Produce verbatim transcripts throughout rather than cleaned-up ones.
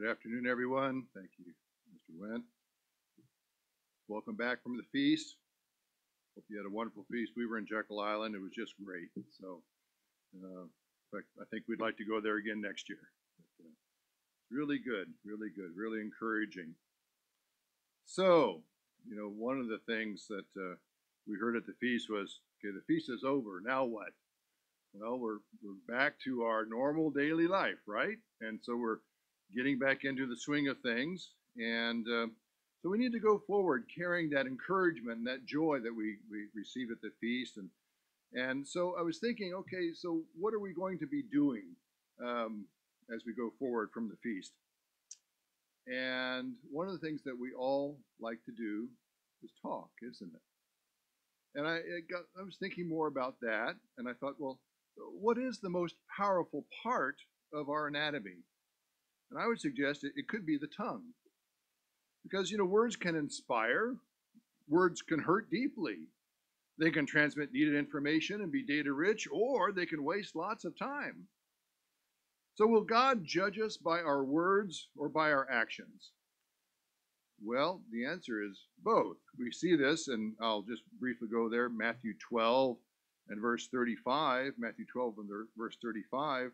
Good afternoon, everyone. Thank you, Mister Wendt. Welcome back from the feast. Hope you had a wonderful feast. We were in Jekyll Island. It was just great. So, uh, in fact, I think we'd like to go there again next year. But, uh, really good, really good, really encouraging. So, you know, one of the things that uh, we heard at the feast was, okay, the feast is over. Now what? Well, we're we're back to our normal daily life, right? And so we're getting back into the swing of things, and uh, so we need to go forward carrying that encouragement and that joy that we we receive at the feast. And and so I was thinking, okay, so what are we going to be doing um, as we go forward from the feast? And one of the things that we all like to do is talk, isn't it? And I it got I was thinking more about that, and I thought, well, what is the most powerful part of our anatomy? And I would suggest it, it could be the tongue. Because, you know, words can inspire, words can hurt deeply. They can transmit needed information and be data rich, or they can waste lots of time. So, will God judge us by our words or by our actions? Well, the answer is both. We see this, and I'll just briefly go there Matthew twelve and verse thirty-five. Matthew twelve and verse thirty-five.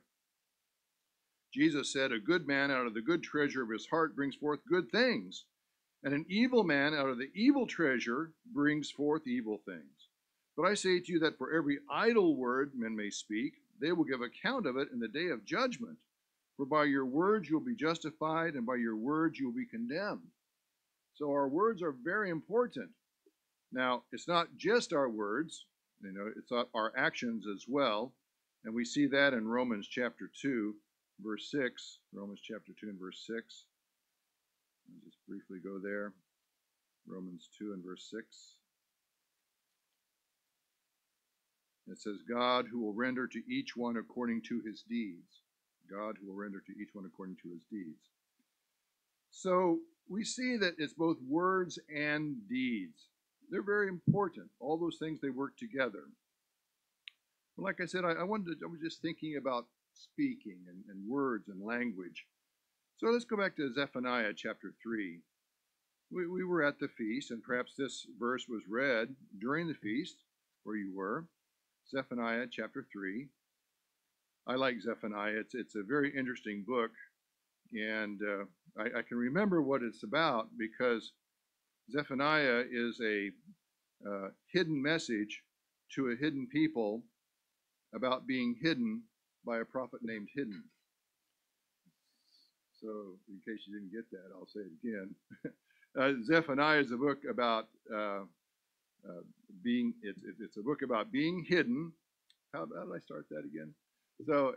Jesus said, "A good man out of the good treasure of his heart brings forth good things, and an evil man out of the evil treasure brings forth evil things. But I say to you that for every idle word men may speak, they will give account of it in the day of judgment. For by your words you'll be justified, and by your words you'll be condemned." So our words are very important. Now, it's not just our words, you know, it's our actions as well. And we see that in Romans chapter two, verse six. Romans chapter two and verse six. I'll just briefly go there. Romans two and verse six. It says, God who will render to each one according to his deeds. God who will render to each one according to his deeds. So we see that it's both words and deeds. They're very important. All those things, they work together. Like I said, I, I wanted to, I was just thinking about speaking and, and words and language. So let's go back to Zephaniah chapter three. We, we were at the feast, and perhaps this verse was read during the feast where you were. Zephaniah chapter three. I like Zephaniah. It's, it's a very interesting book. And uh, I, I can remember what it's about because Zephaniah is a uh, hidden message to a hidden people about being hidden by a prophet named Hidden. So, in case you didn't get that, I'll say it again. uh, Zephaniah is a book about uh, uh, being. It's it's a book about being hidden. How, how did I start that again? So.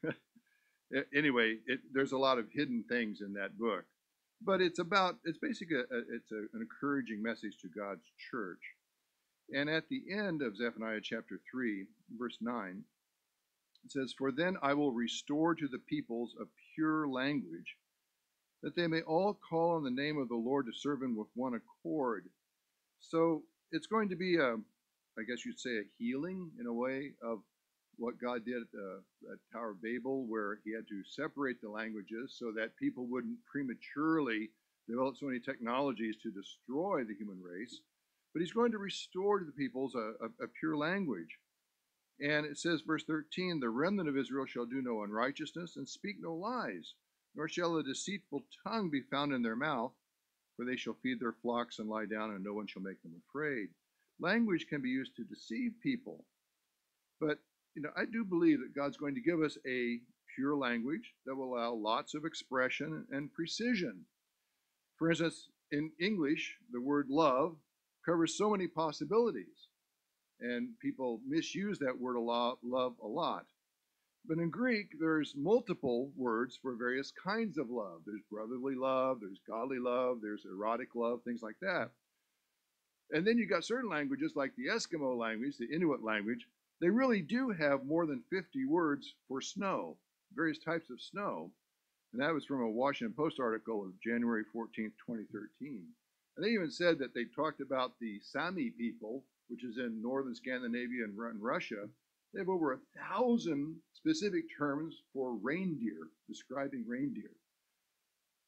Anyway, it, there's a lot of hidden things in that book, but it's about it's basically a, it's a, an encouraging message to God's church. And at the end of Zephaniah chapter three, verse nine, it says, "For then I will restore to the peoples a pure language, that they may all call on the name of the Lord to serve him with one accord." So it's going to be a, I guess you'd say, a healing in a way of what God did uh, at Tower of Babel, where he had to separate the languages so that people wouldn't prematurely develop so many technologies to destroy the human race. But he's going to restore to the peoples a, a, a pure language. And it says, verse thirteen, "The remnant of Israel shall do no unrighteousness and speak no lies, nor shall a deceitful tongue be found in their mouth, for they shall feed their flocks and lie down, and no one shall make them afraid." Language can be used to deceive people. But you know, I do believe that God's going to give us a pure language that will allow lots of expression and precision. For instance, in English, the word love covers so many possibilities, and people misuse that word a lot, love a lot. But in Greek, there's multiple words for various kinds of love. There's brotherly love, there's godly love, there's erotic love, things like that. And then you got certain languages like the Eskimo language, the Inuit language. They really do have more than fifty words for snow, various types of snow. And that was from a Washington Post article of January fourteenth, twenty thirteen. And they even said that they talked about the Sami people, which is in northern Scandinavia and Russia. They have over a thousand specific terms for reindeer, describing reindeer.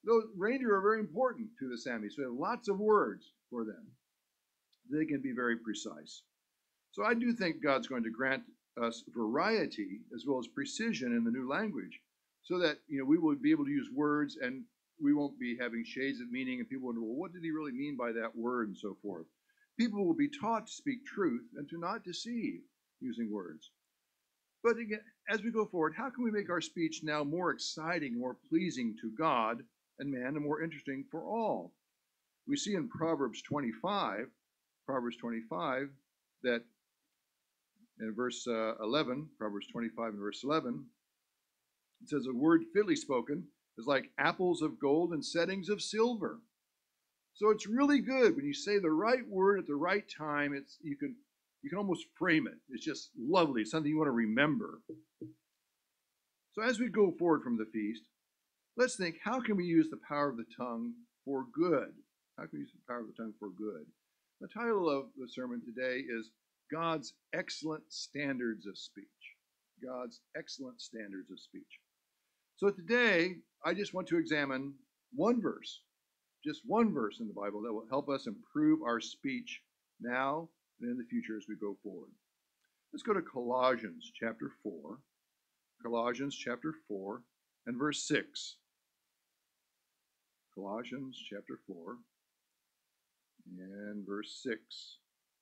Those reindeer are very important to the Sami, so we have lots of words for them. They can be very precise. So I do think God's going to grant us variety as well as precision in the new language, so that you know we will be able to use words and we won't be having shades of meaning, and people wonder, well, what did he really mean by that word, and so forth. People will be taught to speak truth and to not deceive using words. But again, as we go forward, how can we make our speech now more exciting, more pleasing to God and man, and more interesting for all? We see in Proverbs twenty-five, Proverbs twenty-five, that in verse uh, eleven, Proverbs twenty-five and verse eleven, it says, a word fitly spoken is like apples of gold and settings of silver. So it's really good when you say the right word at the right time. It's you can you can almost frame it. It's just lovely. It's something you want to remember. So as we go forward from the feast, let's think, how can we use the power of the tongue for good? How can we use the power of the tongue for good? The title of the sermon today is God's Excellent Standards of Speech. God's Excellent Standards of Speech. So today, I just want to examine one verse, just one verse in the Bible that will help us improve our speech now and in the future as we go forward. Let's go to Colossians chapter four. Colossians chapter four and verse six. Colossians chapter four and verse six.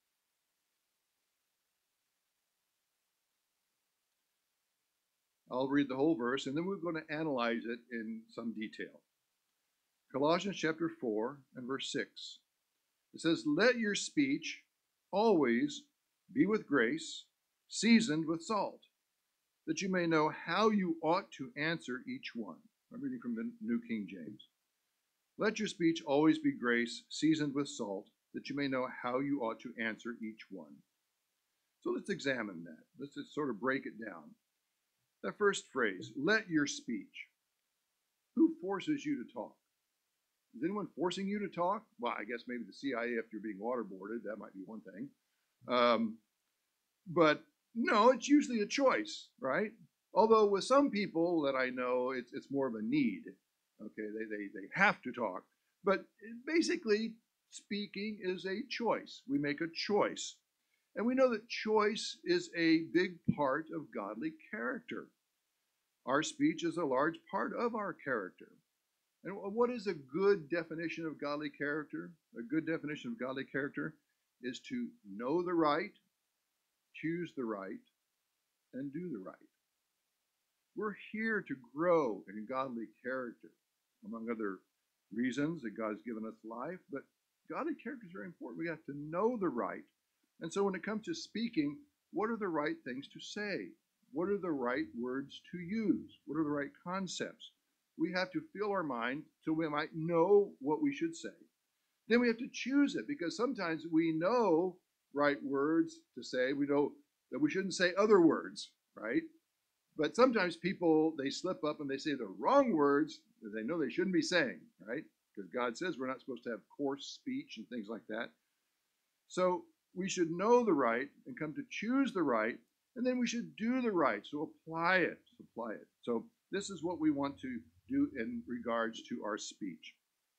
I'll read the whole verse, and then we're going to analyze it in some detail. Colossians chapter four and verse six. It says, let your speech always be with grace, seasoned with salt, that you may know how you ought to answer each one. I'm reading from the New King James. Let your speech always be grace, seasoned with salt, that you may know how you ought to answer each one. So let's examine that. Let's just sort of break it down. That first phrase, let your speech. Who forces you to talk? Is anyone forcing you to talk? Well, I guess maybe the C I A if you're being waterboarded. That might be one thing. Um, but no, it's usually a choice, right? Although with some people that I know, it's, it's more of a need. Okay, they, they, they have to talk. But basically, speaking is a choice. We make a choice. And we know that choice is a big part of godly character. Our speech is a large part of our character. And what is a good definition of godly character? A good definition of godly character is to know the right, choose the right, and do the right. We're here to grow in godly character, among other reasons that God has given us life. But godly character is very important. We have to know the right. And so when it comes to speaking, what are the right things to say? What are the right words to use? What are the right concepts? We have to fill our mind so we might know what we should say. Then we have to choose it, because sometimes we know right words to say. We know that we shouldn't say other words, right? But sometimes people, they slip up and they say the wrong words that they know they shouldn't be saying, right? Because God says we're not supposed to have coarse speech and things like that. So we should know the right and come to choose the right, and then we should do the right. So apply it, apply it. So this is what we want to do in regards to our speech.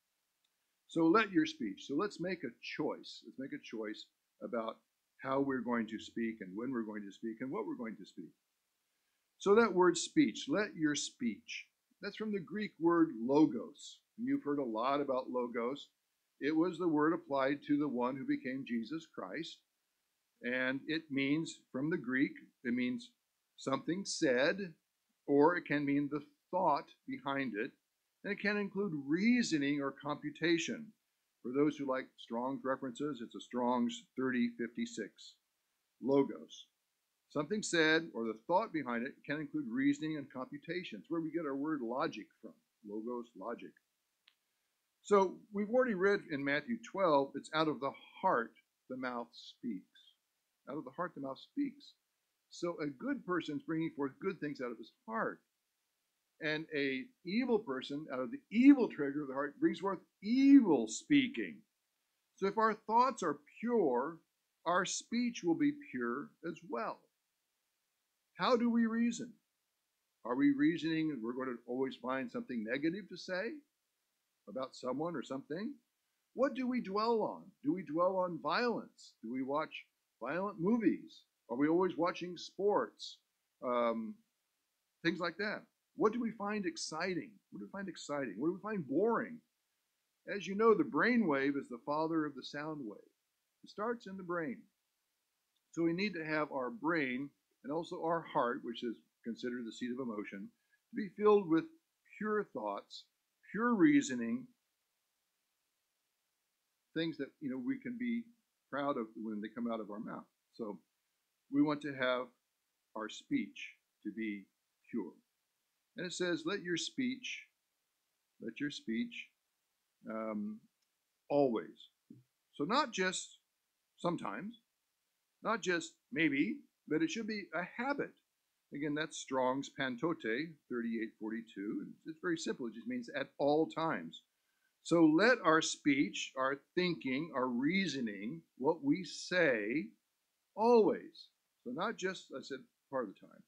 So let your speech. So let's make a choice. Let's make a choice about how we're going to speak and when we're going to speak and what we're going to speak. So that word speech, let your speech, that's from the Greek word logos. And you've heard a lot about logos. It was the word applied to the one who became Jesus Christ. And it means, from the Greek, it means something said, or it can mean the thought behind it. And it can include reasoning or computation. For those who like Strong's references, it's a Strong's thirty fifty-six. Logos. Something said or the thought behind it can include reasoning and computation. It's where we get our word logic from. Logos, logic. So we've already read in Matthew twelve, it's out of the heart the mouth speaks. Out of the heart the mouth speaks. So a good person is bringing forth good things out of his heart. And a evil person, out of the evil treasure of the heart, brings forth evil speaking. So if our thoughts are pure, our speech will be pure as well. How do we reason? Are we reasoning and we're going to always find something negative to say? about someone or something? What do we dwell on? Do we dwell on violence? Do we watch violent movies? Are we always watching sports? Um, things like that. What do we find exciting? What do we find exciting? What do we find boring? As you know, the brain wave is the father of the sound wave. It starts in the brain. So we need to have our brain and also our heart, which is considered the seat of emotion, to be filled with pure thoughts, pure reasoning, things that you know we can be proud of when they come out of our mouth. So we want to have our speech to be pure. And it says, let your speech, let your speech um, always. So not just sometimes, not just maybe, but it should be a habit. Again, that's Strong's Pantote, thirty-eight forty-two. It's very simple. It just means at all times. So let our speech, our thinking, our reasoning, what we say, always. So not just, I said, part of the time.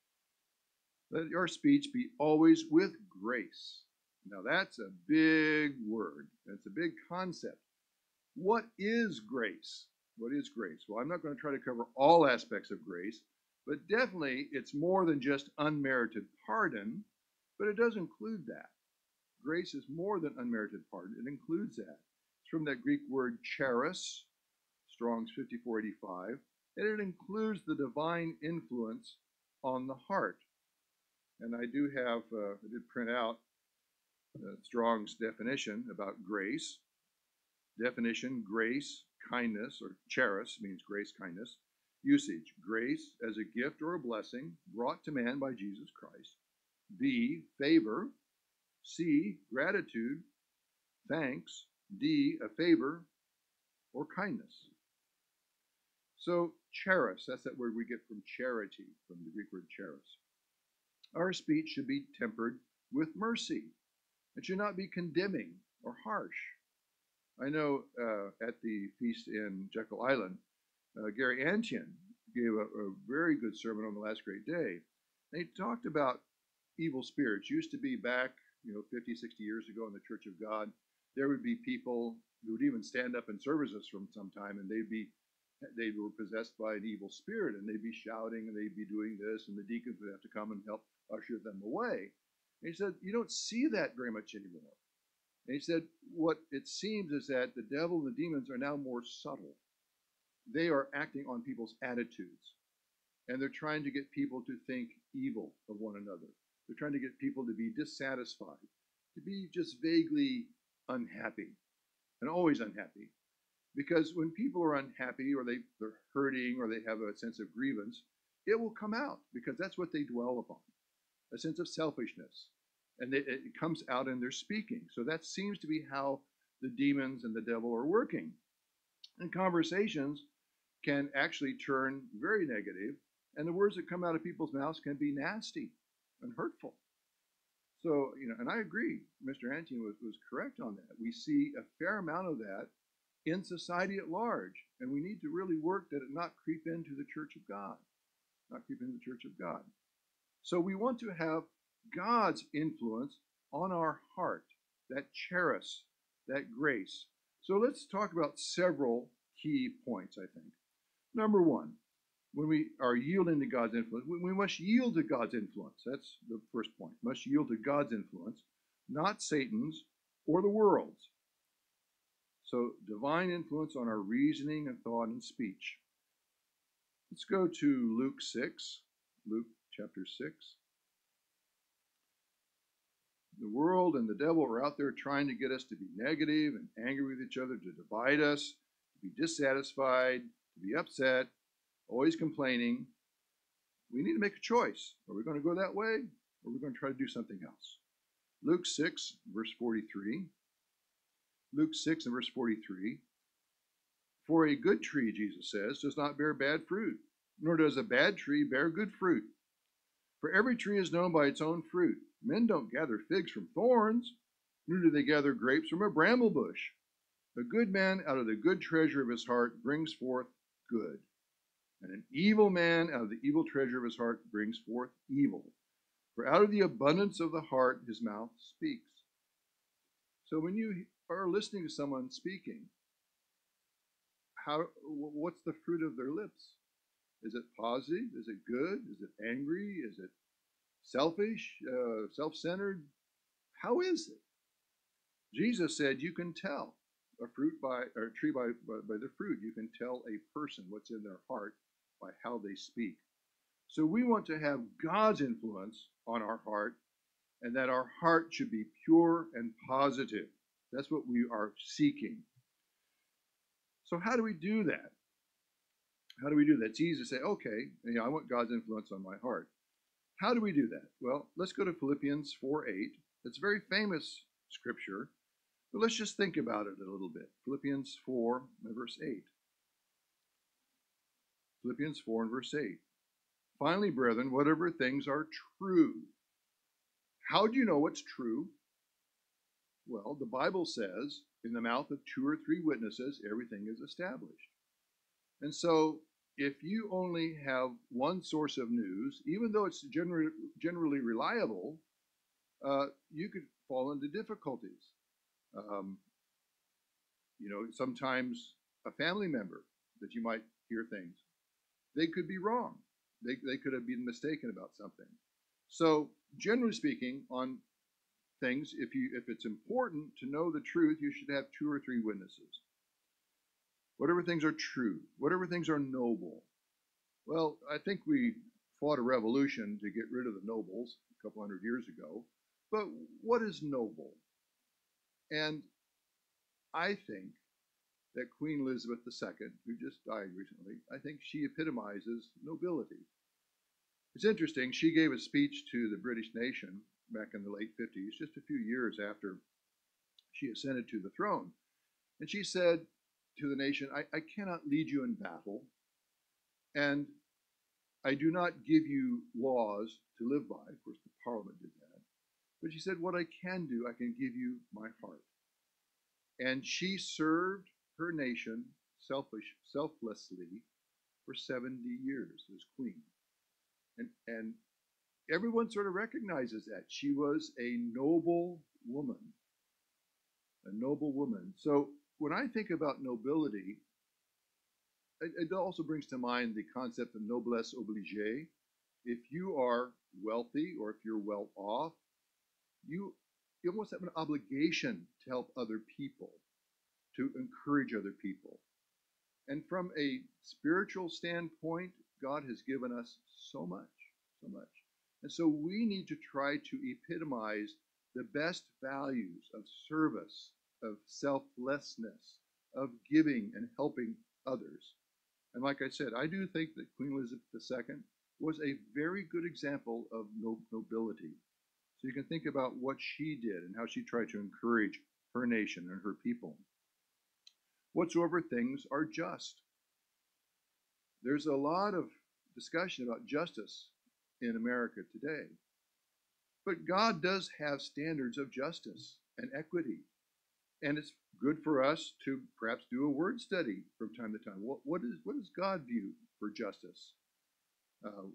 Let your speech be always with grace. Now that's a big word. That's a big concept. What is grace? What is grace? Well, I'm not going to try to cover all aspects of grace, but definitely it's more than just unmerited pardon, but it does include that. Grace is more than unmerited pardon. It includes that. It's from that Greek word charis, Strong's fifty-four eighty-five, and it includes the divine influence on the heart. And I do have, uh, I did print out uh, Strong's definition about grace. Definition, grace, kindness, or charis means grace, kindness. Usage, grace as a gift or a blessing brought to man by Jesus Christ. B, favor. C, gratitude. Thanks. D, a favor or kindness. So charis, that's that word we get from charity, from the Greek word charis. Our speech should be tempered with mercy. It should not be condemning or harsh. I know uh, at the feast in Jekyll Island, uh, Gary Antian gave a, a very good sermon on the last great day. And he talked about evil spirits. Used to be back, you know, fifty, sixty years ago in the Church of God, there would be people who would even stand up in services from some time, and they'd be, they were possessed by an evil spirit, and they'd be shouting, and they'd be doing this, and the deacons would have to come and help usher them away. And he said, you don't see that very much anymore. And he said, what it seems is that the devil and the demons are now more subtle. They are acting on people's attitudes. And they're trying to get people to think evil of one another. They're trying to get people to be dissatisfied, to be just vaguely unhappy, and always unhappy. Because when people are unhappy, or they, they're hurting, or they have a sense of grievance, it will come out, because that's what they dwell upon, a sense of selfishness. And they, it comes out in their speaking. So that seems to be how the demons and the devil are working. And conversations can actually turn very negative, and the words that come out of people's mouths can be nasty and hurtful. So, you know, and I agree, Mister Antian was, was correct on that. We see a fair amount of that in society at large, and we need to really work that it not creep into the Church of God, not creep into the Church of God. So we want to have God's influence on our heart, that charis, that grace. So let's talk about several key points, I think. Number one, when we are yielding to God's influence, we must yield to God's influence. That's the first point. Must yield to God's influence, not Satan's or the world's. So divine influence on our reasoning and thought and speech. Let's go to Luke six, Luke chapter six. The world and the devil are out there trying to get us to be negative and angry with each other, to divide us, to be dissatisfied, to be upset, always complaining. We need to make a choice. Are we going to go that way, or are we going to try to do something else? Luke six, verse forty-three. Luke six and verse forty-three. For a good tree, Jesus says, does not bear bad fruit, nor does a bad tree bear good fruit. For every tree is known by its own fruit. Men don't gather figs from thorns, nor do they gather grapes from a bramble bush. A good man out of the good treasure of his heart brings forth good, and an evil man out of the evil treasure of his heart brings forth evil. For out of the abundance of the heart his mouth speaks. So when you are listening to someone speaking, how what's the fruit of their lips? Is it positive? Is it good? Is it angry? Is it selfish, uh, self-centered? How is it? Jesus said you can tell a fruit by or a tree by, by by the fruit. You can tell a person what's in their heart by how they speak. So we want to have God's influence on our heart, and that our heart should be pure and positive. That's what we are seeking. So how do we do that? How do we do that? Jesus said, okay, you know, I want God's influence on my heart. How do we do that? Well, let's go to Philippians four eight. It's a very famous scripture, but let's just think about it a little bit. Philippians four, verse eight. Philippians four and verse eight. Finally, brethren, whatever things are true. How do you know what's true? Well, the Bible says, in the mouth of two or three witnesses, everything is established. And so, if you only have one source of news, even though it's generally, generally reliable, uh, you could fall into difficulties. Um, you know, sometimes a family member that you might hear things, they could be wrong. They, they could have been mistaken about something. So, generally speaking, on things, if you if it's important to know the truth, you should have two or three witnesses. Whatever things are true, whatever things are noble. Well, I think we fought a revolution to get rid of the nobles a couple hundred years ago. But what is noble? And I think that Queen Elizabeth the Second, who just died recently, I think she epitomizes nobility. It's interesting, she gave a speech to the British nation back in the late fifties, just a few years after she ascended to the throne. And she said to the nation, I, I cannot lead you in battle, and I do not give you laws to live by. Of course, the Parliament did that. But she said, what I can do, I can give you my heart. And she served her nation selfish, selflessly for seventy years as queen. And, and everyone sort of recognizes that. She was a noble woman, a noble woman. So when I think about nobility, it, it also brings to mind the concept of noblesse obligée. If you are wealthy or if you're well off, you, you almost have an obligation to help other people, to encourage other people. And from a spiritual standpoint, God has given us so much, so much. And so we need to try to epitomize the best values of service, of selflessness, of giving and helping others. And like I said, I do think that Queen Elizabeth the Second was a very good example of nobility. So you can think about what she did and how she tried to encourage her nation and her people. Whatsoever things are just. There's a lot of discussion about justice in America today. But God does have standards of justice and equity. And it's good for us to perhaps do a word study from time to time. What, what, is, what does God view for justice? Uh,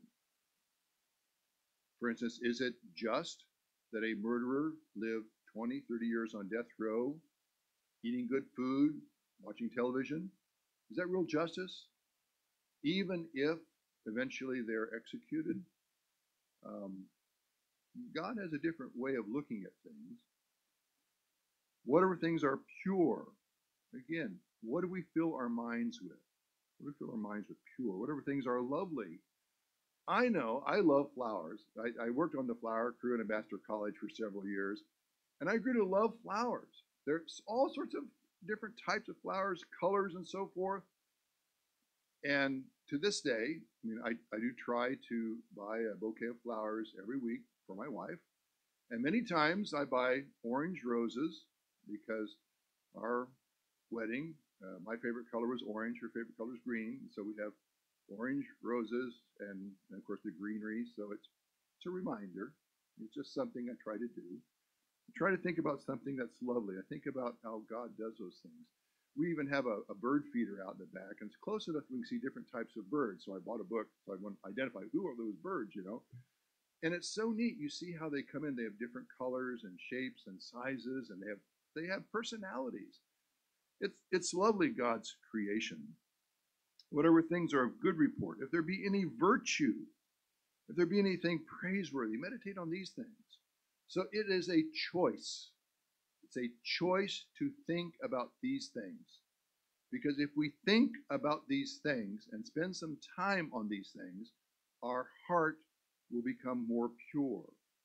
for instance, is it just that a murderer live twenty, thirty years on death row, eating good food, watching television? Is that real justice? Even if eventually they're executed? Um, God has a different way of looking at things. Whatever things are pure, again, what do we fill our minds with? What do we fill our minds with? Pure. Whatever things are lovely. I know I love flowers. I, I worked on the flower crew at Ambassador College for several years, and I grew to love flowers. There's all sorts of different types of flowers, colors, and so forth. And to this day, I mean, I, I do try to buy a bouquet of flowers every week for my wife. And many times I buy orange roses because our wedding, uh, my favorite color was orange, her favorite color is green. So we have orange roses and, and of course the greenery. So it's, it's a reminder. It's just something I try to do. I try to think about something that's lovely. I think about how God does those things. We even have a, a bird feeder out in the back, and it's close enough we can see different types of birds. So I bought a book so I want to identify who are those birds, you know. And it's so neat. You see how they come in. They have different colors and shapes and sizes, and they have they have personalities. It's it's lovely, God's creation. Whatever things are of good report, if there be any virtue, if there be anything praiseworthy, meditate on these things. So it is a choice. It's a choice to think about these things. Because if we think about these things and spend some time on these things, our heart will become more pure.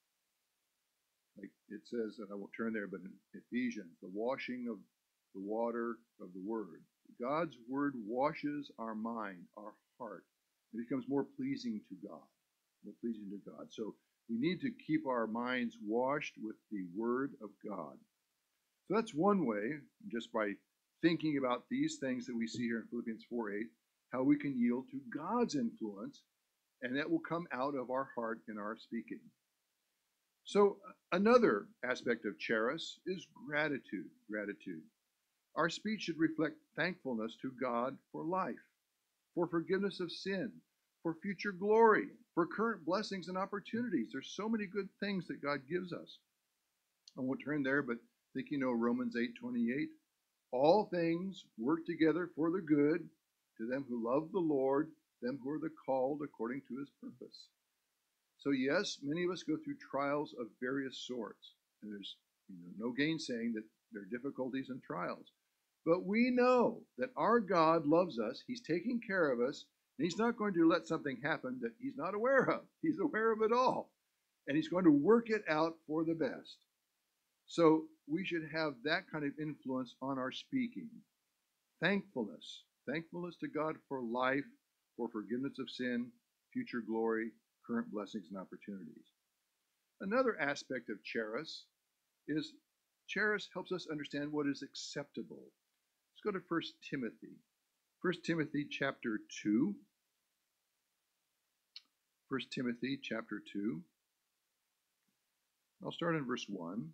Like it says, and I won't turn there, but in Ephesians, the washing of the water of the Word. God's Word washes our mind, our heart. It becomes more pleasing to God, more pleasing to God. So we need to keep our minds washed with the Word of God. So that's one way, just by thinking about these things that we see here in Philippians four eight, how we can yield to God's influence, and that will come out of our heart in our speaking. So another aspect of charis is gratitude. Gratitude. Our speech should reflect thankfulness to God for life, for forgiveness of sin, for future glory, for current blessings and opportunities. There's so many good things that God gives us. I won't turn there, but I think you know Romans eight twenty-eight. All things work together for the good to them who love the Lord, them who are the called according to his purpose. So yes, many of us go through trials of various sorts, and there's you know, no gainsaying that there are difficulties and trials. But we know that our God loves us, he's taking care of us, and he's not going to let something happen that he's not aware of. He's aware of it all, and he's going to work it out for the best. So we should have that kind of influence on our speaking. Thankfulness. Thankfulness to God for life, for forgiveness of sin, future glory, current blessings and opportunities. Another aspect of charis is charis helps us understand what is acceptable. Let's go to First Timothy. First Timothy chapter two. First Timothy chapter two. I'll start in verse one.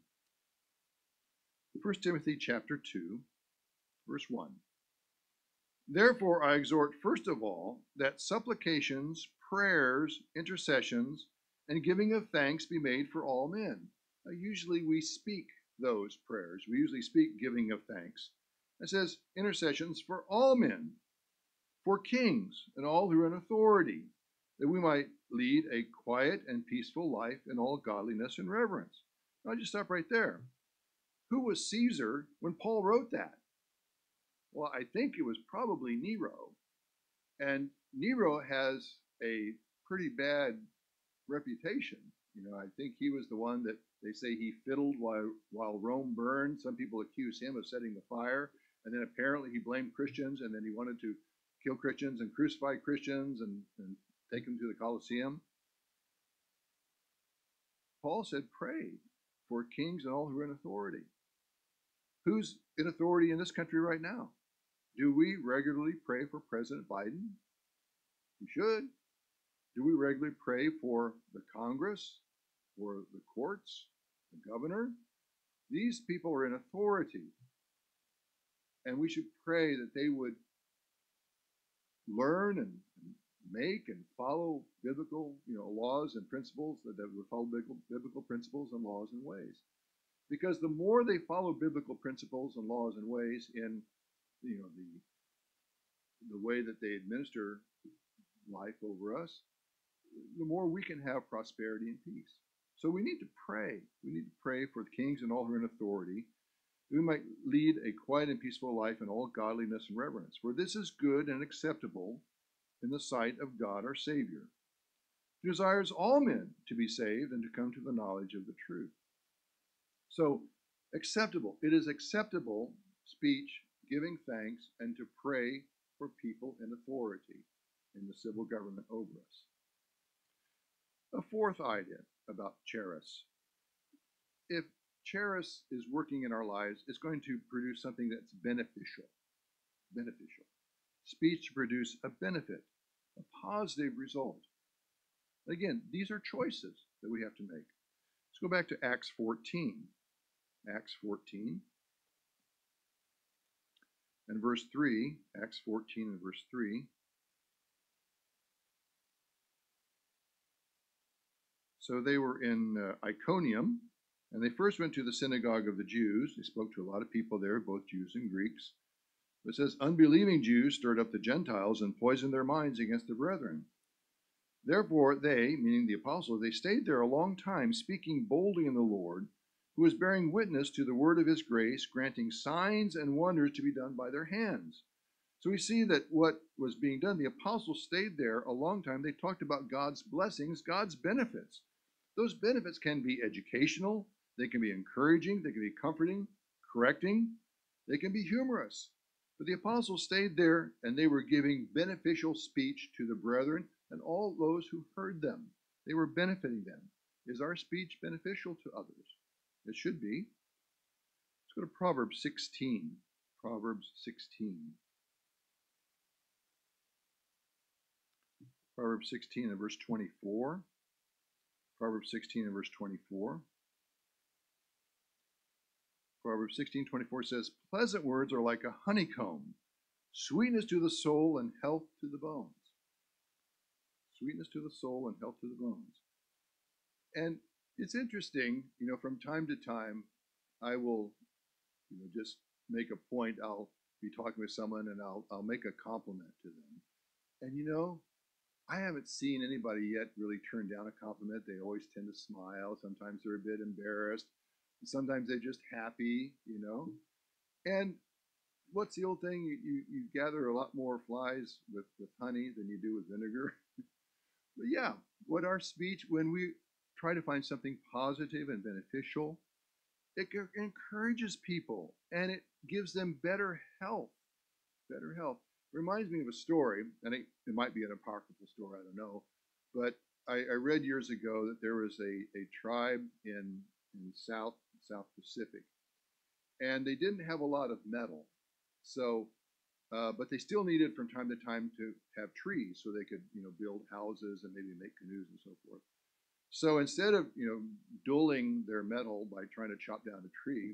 First Timothy chapter two, verse one. Therefore I exhort first of all that supplications, prayers, intercessions, and giving of thanks be made for all men. Now, usually we speak those prayers. We usually speak giving of thanks. It says intercessions for all men, for kings and all who are in authority, that we might lead a quiet and peaceful life in all godliness and reverence. Now, I'll just stop right there. Who was Caesar when Paul wrote that? Well, I think it was probably Nero. And Nero has a pretty bad reputation. You know, I think he was the one that they say he fiddled while, while Rome burned. Some people accuse him of setting the fire. And then apparently he blamed Christians, and then he wanted to kill Christians and crucify Christians and, and take them to the Colosseum. Paul said, pray for kings and all who are in authority. Who's in authority in this country right now? Do we regularly pray for President Biden? We should. Do we regularly pray for the Congress, for the courts, the governor? These people are in authority. And we should pray that they would learn and make and follow biblical, you know, laws and principles, that they would follow biblical, biblical principles and laws and ways. Because the more they follow biblical principles and laws and ways in, you know, the the way that they administer life over us, the more we can have prosperity and peace. So we need to pray. We need to pray for the kings and all who are in authority. We might lead a quiet and peaceful life in all godliness and reverence. For this is good and acceptable in the sight of God our Savior, who desires all men to be saved and to come to the knowledge of the truth. So, acceptable. It is acceptable speech, giving thanks, and to pray for people in authority in the civil government over us. A fourth idea about charis. If charis is working in our lives, it's going to produce something that's beneficial. Beneficial. Speech to produce a benefit, a positive result. Again, these are choices that we have to make. Let's go back to Acts fourteen. Acts fourteen and verse three. Acts fourteen and verse three. So they were in uh, Iconium, and they first went to the synagogue of the Jews. They spoke to a lot of people there, both Jews and Greeks. It says, unbelieving Jews stirred up the Gentiles and poisoned their minds against the brethren. Therefore they, meaning the apostles, they stayed there a long time, speaking boldly in the Lord, who was bearing witness to the word of his grace, granting signs and wonders to be done by their hands. So we see that what was being done, the apostles stayed there a long time. They talked about God's blessings, God's benefits. Those benefits can be educational, they can be encouraging, they can be comforting, correcting, they can be humorous. But the apostles stayed there and they were giving beneficial speech to the brethren and all those who heard them. They were benefiting them. Is our speech beneficial to others? It should be. Let's go to Proverbs sixteen. Proverbs sixteen. Proverbs sixteen and verse twenty-four. Proverbs sixteen and verse twenty-four. Proverbs sixteen, twenty-four says, pleasant words are like a honeycomb, sweetness to the soul and health to the bones. Sweetness to the soul and health to the bones. And it's interesting, you know, from time to time, I will, you know, just make a point. I'll be talking with someone and I'll, I'll make a compliment to them. And, you know, I haven't seen anybody yet really turn down a compliment. They always tend to smile. Sometimes they're a bit embarrassed. Sometimes they're just happy, you know. And what's the old thing? You, you, you gather a lot more flies with, with honey than you do with vinegar. But yeah, what our speech, when we try to find something positive and beneficial, it encourages people and it gives them better health. Better health. Reminds me of a story, and it, it might be an apocryphal story, I don't know, but I, I read years ago that there was a, a tribe in, in South South Pacific, and they didn't have a lot of metal, so uh, but they still needed from time to time to have trees so they could, you know, build houses and maybe make canoes and so forth. So instead of, you know, dulling their metal by trying to chop down a tree,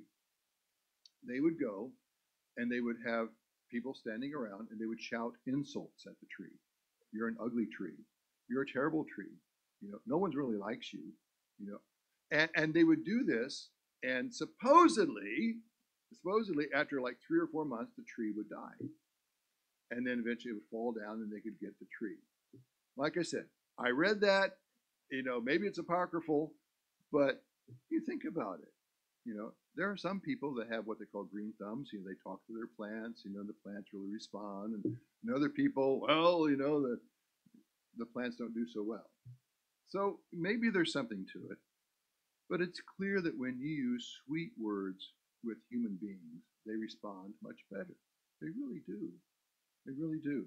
they would go and they would have people standing around and they would shout insults at the tree. You're an ugly tree. You're a terrible tree. You know, no one really likes you. You know, and, and they would do this, and supposedly, supposedly after like three or four months, the tree would die, and then eventually it would fall down, and they could get the tree. Like I said, I read that. You know, maybe it's apocryphal, but you think about it. You know, there are some people that have what they call green thumbs. You know, they talk to their plants. You know, the plants really respond, and, and other people, well, you know, the the plants don't do so well. So maybe there's something to it, but it's clear that when you use sweet words with human beings, they respond much better. They really do. They really do.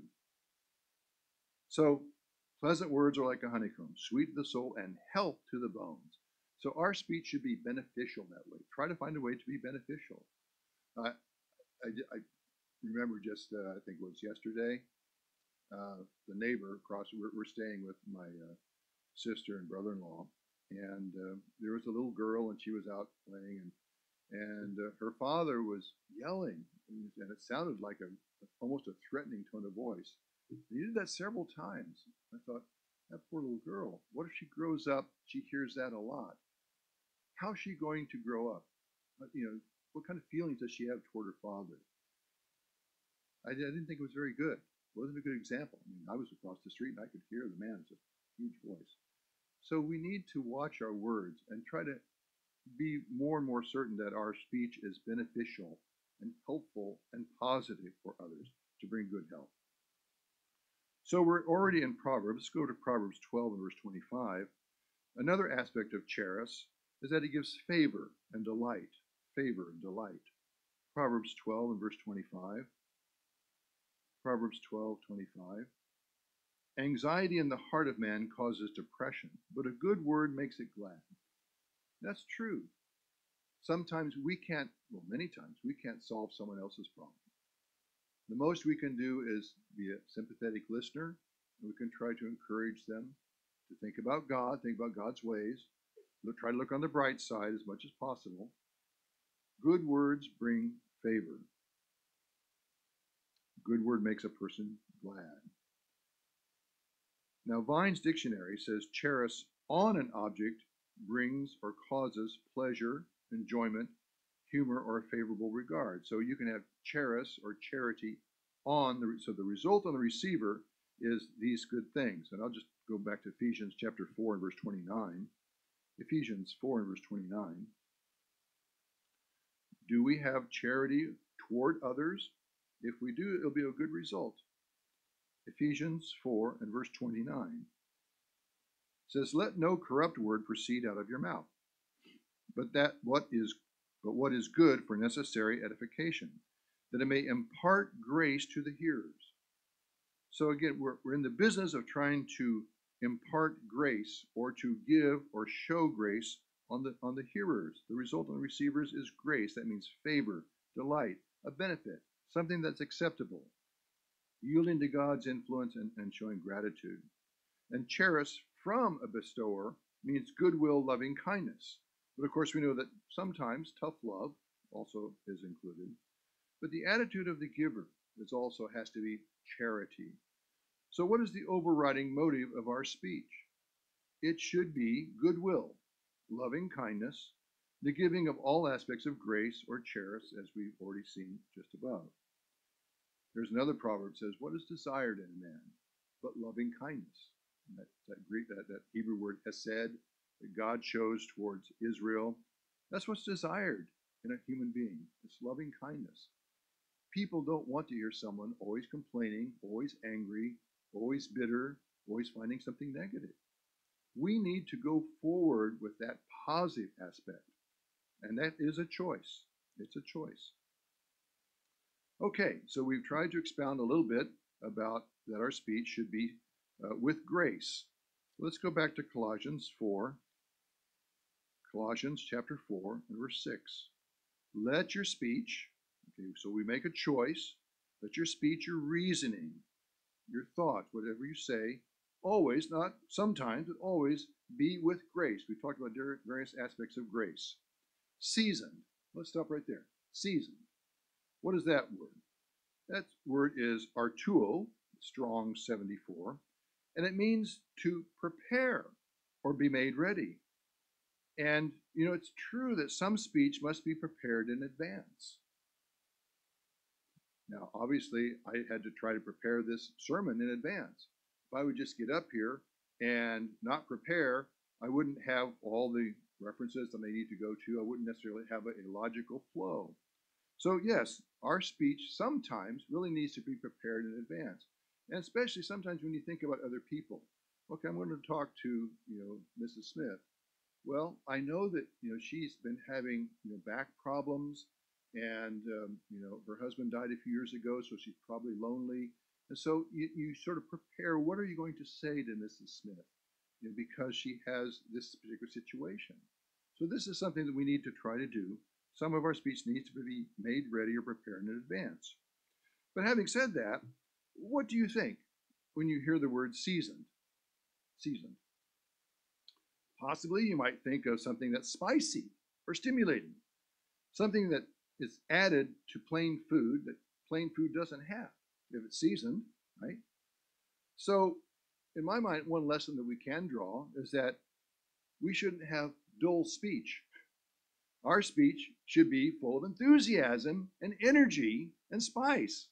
So pleasant words are like a honeycomb, sweet to the soul and health to the bones. So our speech should be beneficial that way. Try to find a way to be beneficial. Uh, I, I remember just, uh, I think it was yesterday, uh, the neighbor across, we're, we're staying with my uh, sister and brother-in-law, and uh, there was a little girl and she was out playing, and, and uh, her father was yelling, and it sounded like a almost a threatening tone of voice. He did that several times. I thought, that poor little girl, what if she grows up, she hears that a lot? How's she going to grow up? You know, what kind of feelings does she have toward her father? I, I didn't think it was very good. It wasn't a good example. I mean, I was across the street and I could hear the man. It's a huge voice. So we need to watch our words and try to be more and more certain that our speech is beneficial and helpful and positive for others to bring good health. So we're already in Proverbs. Let's go to Proverbs twelve and verse twenty-five. Another aspect of charis is that it gives favor and delight. Favor and delight. Proverbs twelve and verse twenty-five. Proverbs twelve, twenty-five. Anxiety in the heart of man causes depression, but a good word makes it glad. That's true. Sometimes we can't, well, many times, we can't solve someone else's problem. The most we can do is be a sympathetic listener. We can try to encourage them to think about God, think about God's ways, look, try to look on the bright side as much as possible. Good words bring favor. Good word makes a person glad. Now, Vine's dictionary says charis on an object brings or causes pleasure, enjoyment, humor, or a favorable regard. So you can have charis or charity on the, so the result on the receiver is these good things. And I'll just go back to Ephesians chapter four and verse twenty-nine. Ephesians four and verse twenty-nine. Do we have charity toward others? If we do, it'll be a good result. Ephesians four and verse twenty-nine says, "Let no corrupt word proceed out of your mouth, but that what is but what is good for necessary edification, that it may impart grace to the hearers." So again, we're, we're in the business of trying to impart grace or to give or show grace on the on the hearers. The result on the receivers is grace. That means favor, delight, a benefit, something that's acceptable, yielding to God's influence and, and showing gratitude. And charis from a bestower means goodwill, loving kindness. But of course, we know that sometimes tough love also is included. But the attitude of the giver is also has to be charity. So what is the overriding motive of our speech? It should be goodwill, loving kindness, the giving of all aspects of grace or charis, as we've already seen just above. There's another proverb that says, "What is desired in a man but loving kindness?" And that, that Greek, that, that Hebrew word hesed that God shows towards Israel, that's what's desired in a human being. It's loving kindness. People don't want to hear someone always complaining, always angry, always bitter, always finding something negative. We need to go forward with that positive aspect. And that is a choice. It's a choice. Okay, so we've tried to expound a little bit about that our speech should be uh, with grace. Let's go back to Colossians four. Colossians chapter four and verse six. Let your speech, okay, so we make a choice, let your speech, your reasoning, your thoughts, whatever you say, always, not sometimes, but always be with grace. We talked about various aspects of grace. Seasoned. Let's stop right there. Seasoned. What is that word? That word is artuo, Strong seventy-four, and it means to prepare or be made ready. And, you know, it's true that some speech must be prepared in advance. Now, obviously, I had to try to prepare this sermon in advance. If I would just get up here and not prepare, I wouldn't have all the references that I need to go to. I wouldn't necessarily have a, a logical flow. So yes, our speech sometimes really needs to be prepared in advance. And especially sometimes when you think about other people. Okay, I'm going to talk to, you know, Missus Smith. Well, I know that, you know, she's been having, you know, back problems, and, um, you know, her husband died a few years ago, so she's probably lonely. And so you, you sort of prepare, what are you going to say to Missus Smith? You know, because she has this particular situation. So this is something that we need to try to do. Some of our speech needs to be made ready or prepared in advance. But having said that, what do you think when you hear the word seasoned? Seasoned. Possibly you might think of something that's spicy or stimulating, something that is added to plain food that plain food doesn't have if it's seasoned, right? So in my mind, one lesson that we can draw is that we shouldn't have dull speech. Our speech should be full of enthusiasm and energy and spice.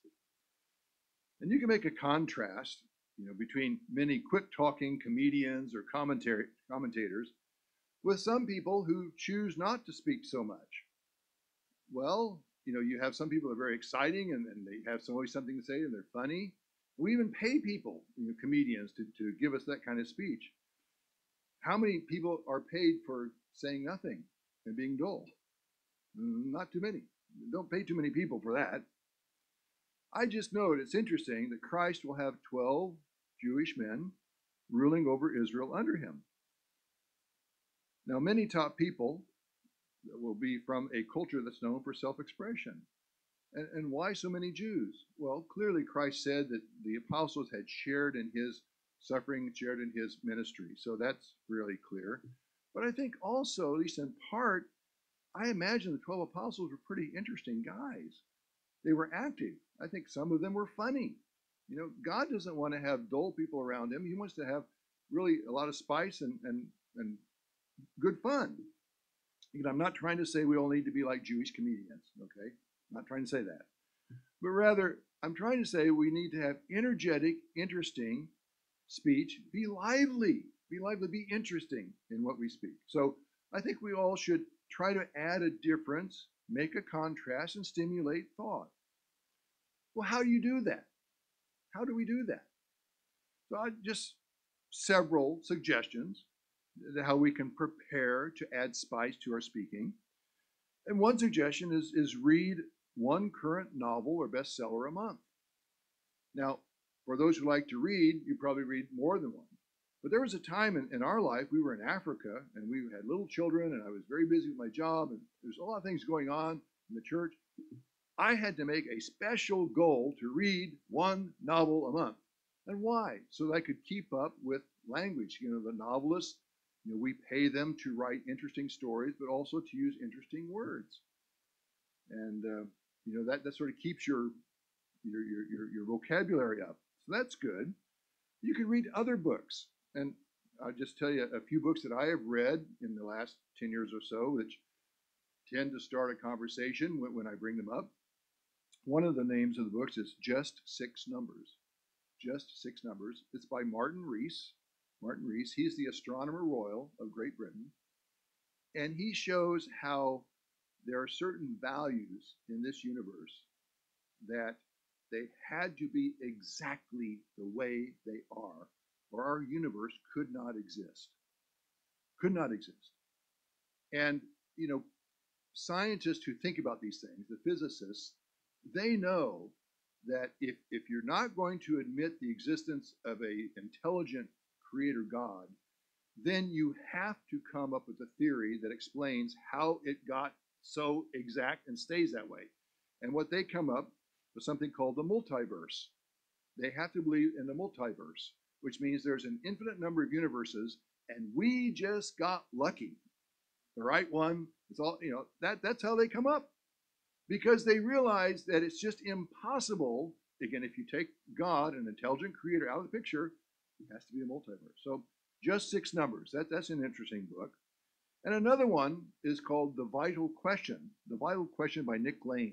And you can make a contrast, you know, between many quick-talking comedians or commentary, commentators with some people who choose not to speak so much. Well, you know, you have some people who are very exciting and, and they have some, always something to say and they're funny. We even pay people, you know, comedians, to, to give us that kind of speech. How many people are paid for saying nothing and being dull? Not too many. Don't pay too many people for that. I just know it's interesting that Christ will have twelve Jewish men ruling over Israel under him. Now, many top people will be from a culture that's known for self-expression. And, and why so many Jews? Well, clearly Christ said that the apostles had shared in his suffering, shared in his ministry. So that's really clear. But I think also, at least in part, I imagine the twelve apostles were pretty interesting guys. They were active. I think some of them were funny. You know, God doesn't want to have dull people around him. He wants to have really a lot of spice and, and and good fun. You know, I'm not trying to say we all need to be like Jewish comedians, okay? I'm not trying to say that. But rather, I'm trying to say we need to have energetic, interesting speech. Be lively, be lively, be interesting in what we speak. So I think we all should try to add a difference, make a contrast, and stimulate thought. Well, how do you do that? How do we do that? So I just several suggestions how we can prepare to add spice to our speaking. And one suggestion is, is read one current novel or bestseller a month. Now, for those who like to read, you probably read more than one. But there was a time in, in our life, we were in Africa, and we had little children, and I was very busy with my job, and there's a lot of things going on in the church. I had to make a special goal to read one novel a month. And why? So that I could keep up with language. You know, the novelists, you know, we pay them to write interesting stories, but also to use interesting words. And, uh, you know, that, that sort of keeps your, your, your, your, your vocabulary up. So that's good. You can read other books. And I'll just tell you a few books that I have read in the last ten years or so, which tend to start a conversation when, when I bring them up. One of the names of the books is Just Six Numbers. Just Six Numbers. It's by Martin Rees. Martin Rees, he's the Astronomer Royal of Great Britain. And he shows how there are certain values in this universe that they had to be exactly the way they are, or our universe could not exist. Could not exist. And, you know, scientists who think about these things, the physicists, they know that if, if you're not going to admit the existence of an intelligent creator God, then you have to come up with a theory that explains how it got so exact and stays that way. And what they come up with something called the multiverse. They have to believe in the multiverse, which means there's an infinite number of universes, and we just got lucky. The right one, it's all, you know, that, that's how they come up. Because they realize that it's just impossible. Again, if you take God, an intelligent creator, out of the picture, it has to be a multiverse. So Just Six Numbers, that, that's an interesting book. And another one is called The Vital Question, The Vital Question by Nick Lane.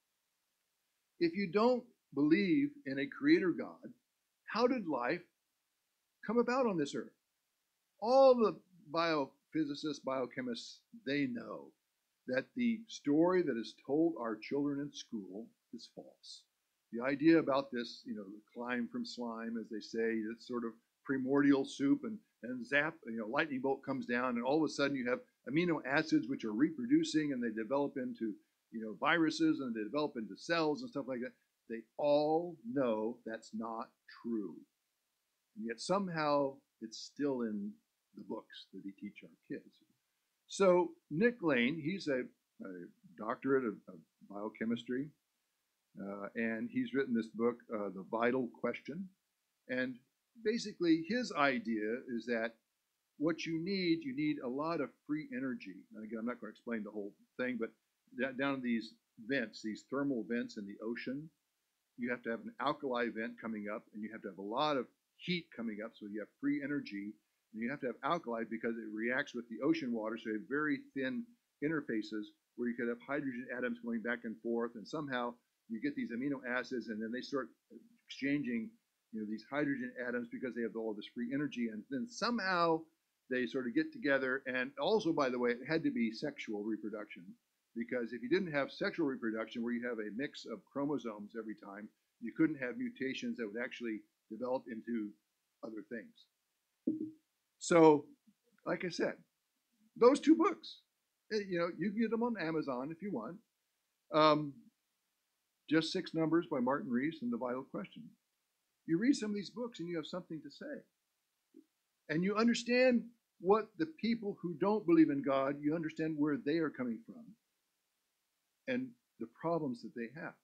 If you don't believe in a creator God, how did life come about on this earth? All the biophysicists, biochemists, they know that the story that is told our children in school is false. The idea about this, you know, climb from slime, as they say, it's sort of primordial soup, and, and zap, you know, lightning bolt comes down, and all of a sudden you have amino acids which are reproducing, and they develop into, you know, viruses, and they develop into cells and stuff like that. They all know that's not true. And yet somehow it's still in the books that we teach our kids. So Nick Lane, he's a, a doctorate of, of biochemistry, uh, and he's written this book, uh, The Vital Question. And basically his idea is that what you need, you need a lot of free energy. And again, I'm not going to explain the whole thing, but down in these vents, these thermal vents in the ocean, you have to have an alkali vent coming up, and you have to have a lot of heat coming up, so you have free energy. And you have to have alkali because it reacts with the ocean water, so you have very thin interfaces where you could have hydrogen atoms going back and forth, and somehow you get these amino acids, and then they start exchanging, you know, these hydrogen atoms because they have all this free energy, and then somehow they sort of get together. And also, by the way, it had to be sexual reproduction, because if you didn't have sexual reproduction where you have a mix of chromosomes every time, you couldn't have mutations that would actually develop into other things. So, like I said, those two books, you know, you can get them on Amazon if you want. Um, Just Six Numbers by Martin Rees and The Vital Question. You read some of these books and you have something to say. And you understand what the people who don't believe in God, you understand where they are coming from and the problems that they have.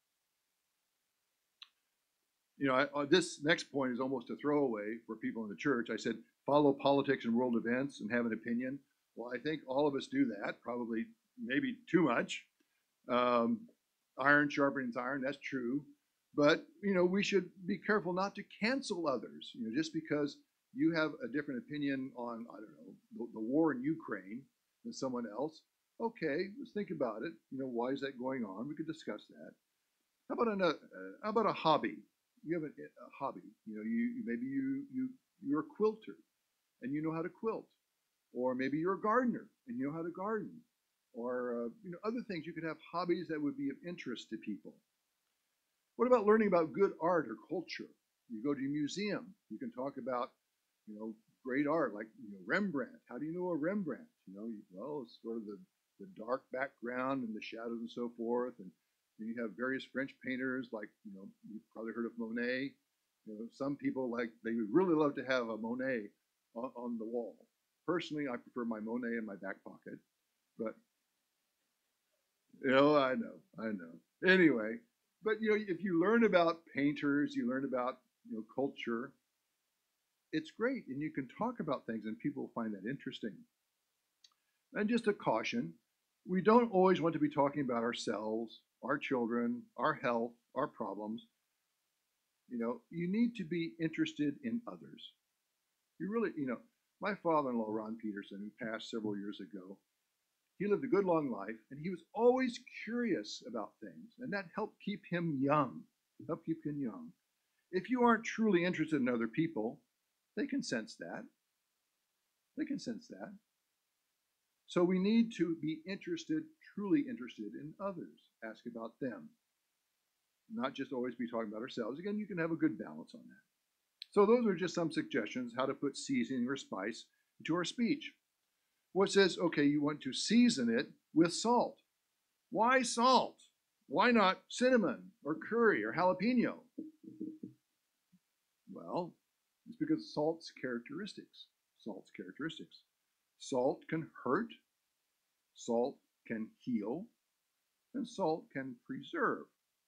You know, I, uh, this next point is almost a throwaway for people in the church. I said, follow politics and world events and have an opinion. Well, I think all of us do that, probably maybe too much. Um, iron sharpens iron, that's true. But, you know, we should be careful not to cancel others. You know, just because you have a different opinion on, I don't know, the, the war in Ukraine than someone else. Okay, let's think about it. You know, why is that going on? We could discuss that. How about an, uh, how about a hobby? You have a, a hobby. You know, you maybe you you you're a quilter and you know how to quilt, or maybe you're a gardener and you know how to garden, or uh, you know other things. You could have hobbies that would be of interest to people. What about learning about good art or culture? You go to a museum, you can talk about, you know, great art like you know Rembrandt. How do you know a Rembrandt? You know, well, it's sort of the, the dark background and the shadows and so forth. And then you have various French painters like, you know, you've probably heard of Monet. You know, some people like, they would really love to have a Monet on, on the wall. Personally, I prefer my Monet in my back pocket, but you know, I know, I know. Anyway, but you know, if you learn about painters, you learn about you know culture, it's great, and you can talk about things, and people find that interesting. And just a caution: we don't always want to be talking about ourselves, our children, our health, our problems. You know, you need to be interested in others. You really, you know, my father-in-law, Ron Peterson, who passed several years ago, he lived a good long life, and he was always curious about things, and that helped keep him young. Help keep him young. If you aren't truly interested in other people, they can sense that. They can sense that. So we need to be interested, truly interested in others. Ask about them, not just always be talking about ourselves. Again, you can have a good balance on that. So those are just some suggestions how to put seasoning or spice into our speech. What says, okay, you want to season it with salt. Why salt? Why not cinnamon or curry or jalapeno? Well, it's because salt's characteristics. Salt's characteristics. Salt can hurt, salt can heal, and salt can preserve.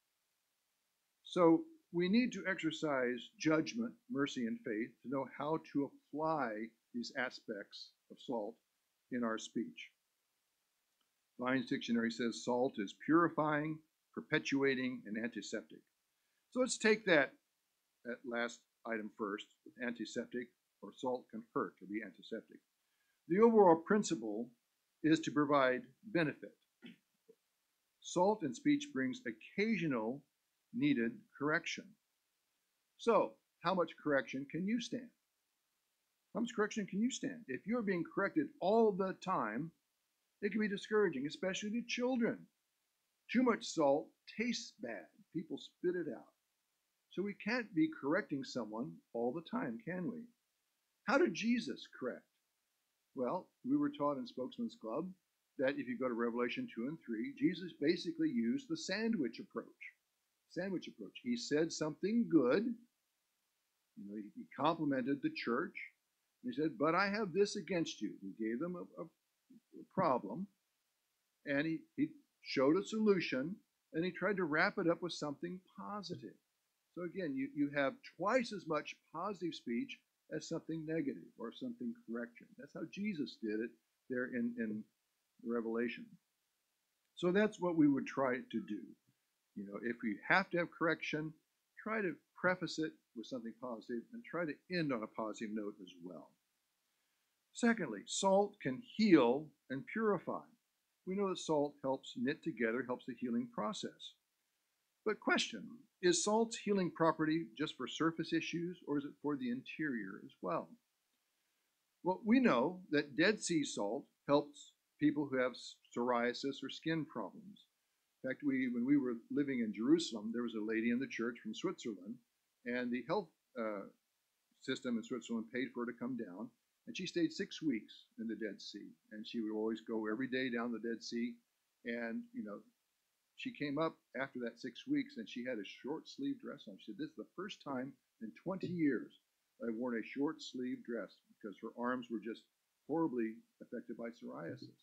So we need to exercise judgment, mercy, and faith to know how to apply these aspects of salt in our speech. Vine's dictionary says salt is purifying, perpetuating, and antiseptic. So let's take that, that last item first, antiseptic, or salt can hurt or be antiseptic. The overall principle is to provide benefit. Salt in speech brings occasional needed correction. So, how much correction can you stand? How much correction can you stand? If you're being corrected all the time, it can be discouraging, especially to children. Too much salt tastes bad. People spit it out. So we can't be correcting someone all the time, can we? How did Jesus correct? Well, we were taught in Spokesman's Club that if you go to Revelation two and three, Jesus basically used the sandwich approach. Sandwich approach. He said something good. You know, he complimented the church. He said, but I have this against you. He gave them a, a, a problem, and he, he showed a solution, and he tried to wrap it up with something positive. So again, you, you have twice as much positive speech as something negative or something correction. That's how Jesus did it there in, in Revelation. So that's what we would try to do. You know, if we have to have correction, try to preface it with something positive and try to end on a positive note as well. Secondly, salt can heal and purify. We know that salt helps knit together, helps the healing process. But question, is salt's healing property just for surface issues, or is it for the interior as well? Well, we know that Dead Sea salt helps people who have psoriasis or skin problems. In fact, we, when we were living in Jerusalem, there was a lady in the church from Switzerland, and the health uh, system in Switzerland paid for her to come down, and she stayed six weeks in the Dead Sea, and she would always go every day down the Dead Sea, and you know, she came up after that six weeks, and she had a short sleeve dress on. She said, "This is the first time in twenty years I've worn a short sleeve dress because her arms were just horribly affected by psoriasis."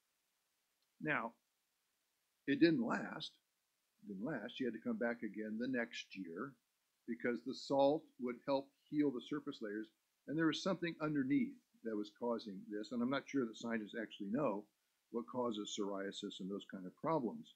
Now, it didn't last. It didn't last. She had to come back again the next year because the salt would help heal the surface layers, and there was something underneath that was causing this. And I'm not sure that scientists actually know what causes psoriasis and those kind of problems.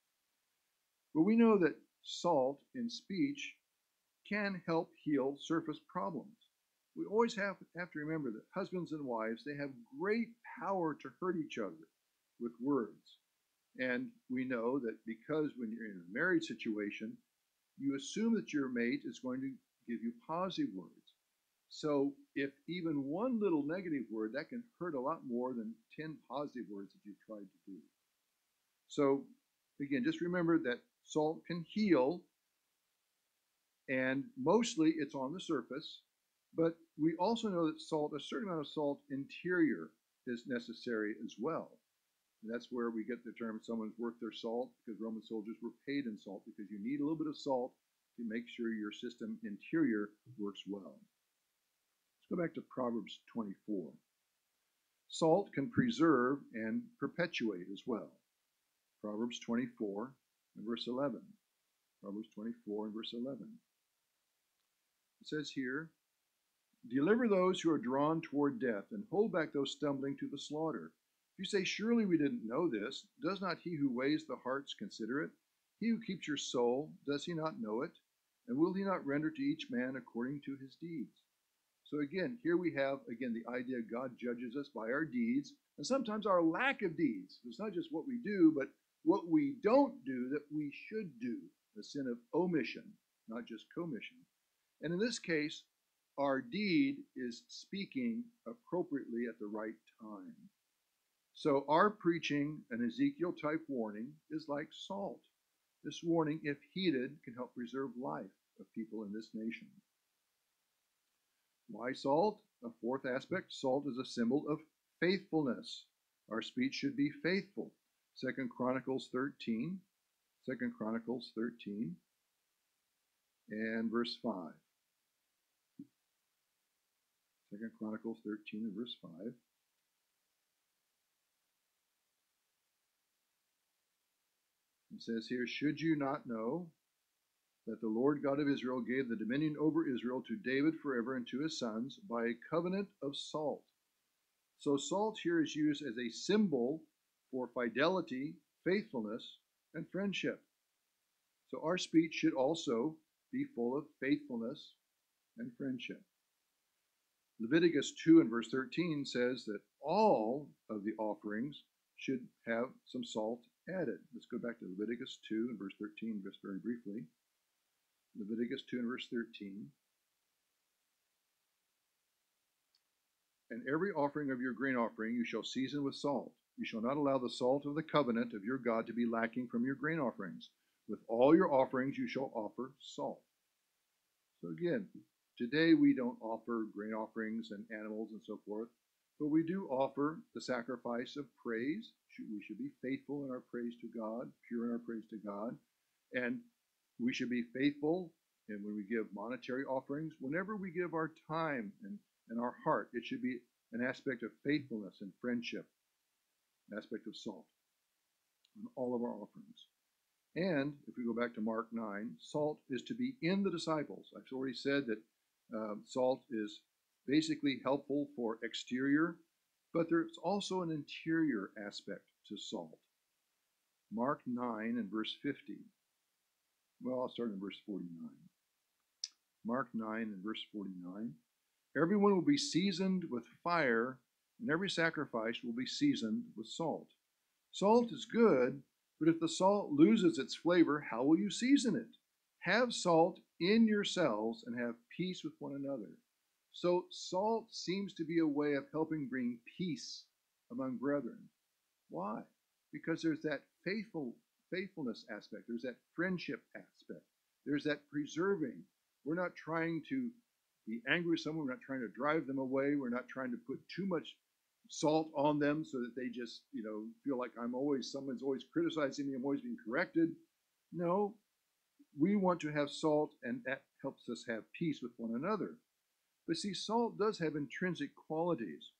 But we know that salt in speech can help heal surface problems. we always have, have to remember that husbands and wives, they have great power to hurt each other with words. And we know that because when you're in a married situation, you assume that your mate is going to give you positive words. So if even one little negative word, that can hurt a lot more than ten positive words that you've tried to do. So again, just remember that salt can heal, and mostly it's on the surface, but we also know that salt, a certain amount of salt interior is necessary as well. And that's where we get the term someone's worth their salt, because Roman soldiers were paid in salt, because you need a little bit of salt to make sure your system interior works well. Let's go back to Proverbs twenty-four. Salt can preserve and perpetuate as well. Proverbs twenty-four and verse eleven. Proverbs twenty-four and verse eleven. It says here, deliver those who are drawn toward death, and hold back those stumbling to the slaughter. If you say, surely we didn't know this, does not he who weighs the hearts consider it? He who keeps your soul, does he not know it? And will he not render to each man according to his deeds? So again, here we have, again, the idea God judges us by our deeds, and sometimes our lack of deeds. It's not just what we do, but what we don't do that we should do, the sin of omission, not just commission. And in this case, our deed is speaking appropriately at the right time. So our preaching an Ezekiel-type warning is like salt. This warning, if heeded, can help preserve life of people in this nation. Why salt? A fourth aspect, salt is a symbol of faithfulness. Our speech should be faithful. Second Chronicles thirteen, Second Chronicles thirteen, and verse five. Second Chronicles thirteen and verse five. It says here, should you not know that the Lord God of Israel gave the dominion over Israel to David forever and to his sons by a covenant of salt? So salt here is used as a symbol for fidelity, faithfulness, and friendship. So our speech should also be full of faithfulness and friendship. Leviticus two and verse thirteen says that all of the offerings should have some salt added. Let's go back to Leviticus two and verse thirteen just very briefly. Leviticus two and verse thirteen. And every offering of your grain offering you shall season with salt. You shall not allow the salt of the covenant of your God to be lacking from your grain offerings. With all your offerings you shall offer salt. So again, today we don't offer grain offerings and animals and so forth, but we do offer the sacrifice of praise. We should be faithful in our praise to God, pure in our praise to God. And we should be faithful and when we give monetary offerings. Whenever we give our time and, and our heart, it should be an aspect of faithfulness and friendship, an aspect of salt on all of our offerings. And if we go back to Mark nine, salt is to be in the disciples. I've already said that um, salt is basically helpful for exterior, but there's also an interior aspect to salt. Mark nine and verse fifty. Well, I'll start in verse forty-nine. Mark nine and verse forty-nine. Everyone will be seasoned with fire, and every sacrifice will be seasoned with salt. Salt is good, but if the salt loses its flavor, how will you season it? Have salt in yourselves and have peace with one another. So salt seems to be a way of helping bring peace among brethren. Why? Because there's that faithful faithfulness aspect. There's that friendship aspect. There's that preserving. We're not trying to be angry with someone. We're not trying to drive them away. We're not trying to put too much salt on them so that they just, you know, feel like I'm always, someone's always criticizing me. I'm always being corrected. No, we want to have salt, and that helps us have peace with one another. But see, salt does have intrinsic qualities.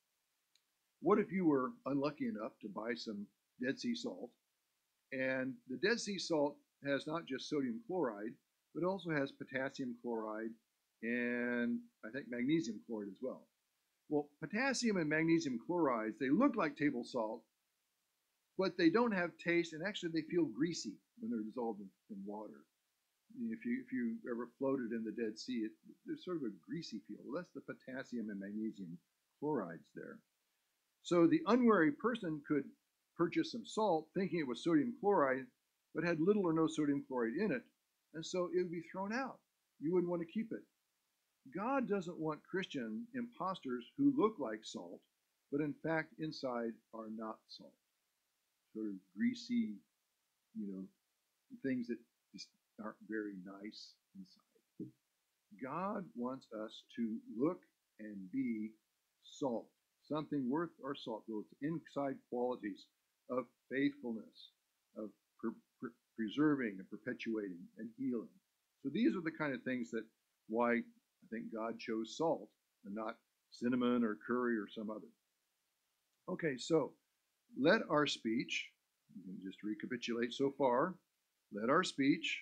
What if you were unlucky enough to buy some Dead Sea salt? And the Dead Sea salt has not just sodium chloride, but also has potassium chloride and I think magnesium chloride as well. Well, potassium and magnesium chlorides, they look like table salt, but they don't have taste, and actually they feel greasy when they're dissolved in, in water. If you if you ever floated in the Dead Sea, it, there's sort of a greasy feel. Well, that's the potassium and magnesium chlorides there. So the unwary person could purchase some salt thinking it was sodium chloride, but had little or no sodium chloride in it, and so it would be thrown out. You wouldn't want to keep it. God doesn't want Christian imposters who look like salt, but in fact inside are not salt. Sort of greasy, you know, things that just aren't very nice inside. God wants us to look and be salt, something worth our salt, those inside qualities of faithfulness, of pre pre preserving and perpetuating and healing. So these are the kind of things that why I think God chose salt and not cinnamon or curry or some other. Okay, so let our speech, just recapitulate so far, let our speech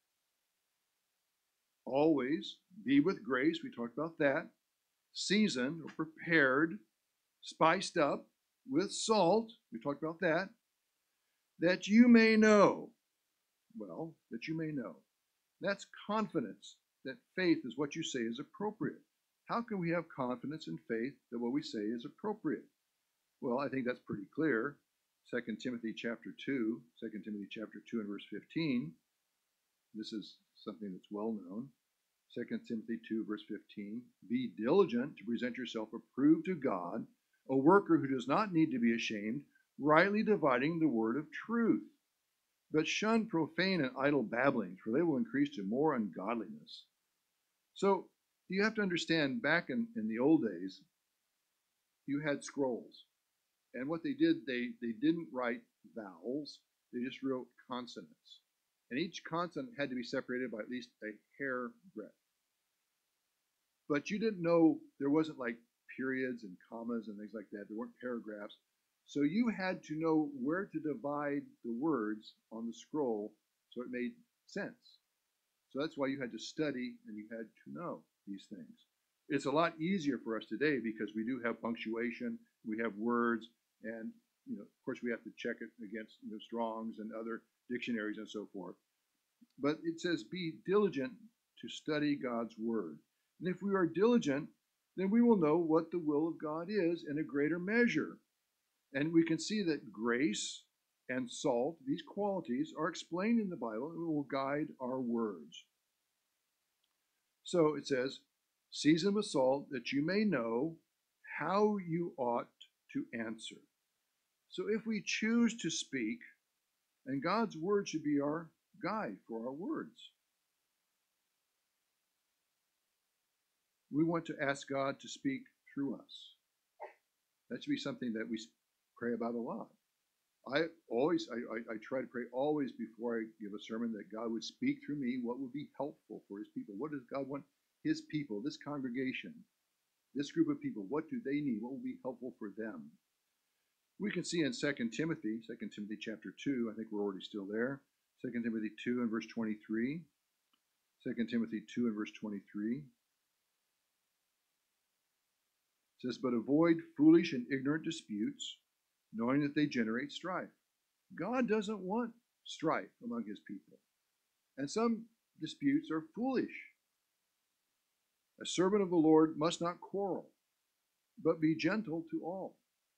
always be with grace. We talked about that. Seasoned or prepared, spiced up with salt. We talked about that. That you may know. Well, that you may know. That's confidence that faith is what you say is appropriate. How can we have confidence in faith that what we say is appropriate? Well, I think that's pretty clear. Second Timothy chapter two, Second Timothy chapter two and verse fifteen. This is something that's well known. Second Timothy two, verse fifteen. Be diligent to present yourself approved to God, a worker who does not need to be ashamed, rightly dividing the word of truth. But shun profane and idle babblings, for they will increase to more ungodliness. So you have to understand, back in, in the old days, you had scrolls. And what they did, they, they didn't write vowels, they just wrote consonants. And each consonant had to be separated by at least a hair breadth. But you didn't know, there wasn't like periods and commas and things like that. There weren't paragraphs. So you had to know where to divide the words on the scroll so it made sense. So that's why you had to study and you had to know these things. It's a lot easier for us today because we do have punctuation, we have words, and you know, of course we have to check it against you know, Strong's and other dictionaries and so forth. But it says, be diligent to study God's word. And if we are diligent, then we will know what the will of God is in a greater measure. And we can see that grace and salt, these qualities, are explained in the Bible and will guide our words. So it says, season with salt that you may know how you ought to answer. So if we choose to speak, and God's word should be our guide for our words. We want to ask God to speak through us. That should be something that we pray about a lot. I always, I, I, I try to pray always before I give a sermon that God would speak through me what would be helpful for his people. What does God want his people, this congregation, this group of people, what do they need? What will be helpful for them? We can see in Second Timothy, Second Timothy chapter two, I think we're already still there. Second Timothy two and verse twenty-three. Second Timothy two and verse twenty-three. It says, but avoid foolish and ignorant disputes, knowing that they generate strife. God doesn't want strife among his people. And some disputes are foolish. A servant of the Lord must not quarrel, but be gentle to all.